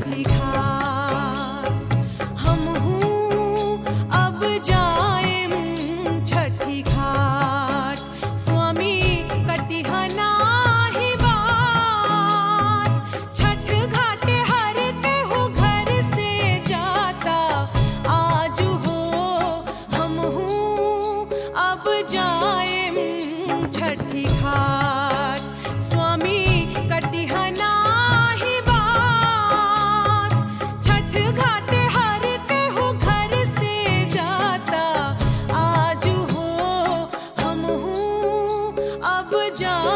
छठी घाट। हम हूँ अब जाएम छठी घाट, स्वामी कटिहा नाही बात। छठ घाटे हर केहू घर से जाता, आज हो हम हूँ अब जाएम छठी घाट, स्वामी कटिहा नाही बात। छठ घाटे हर केहू घर से जाता, आज हो हम हूँ अब जा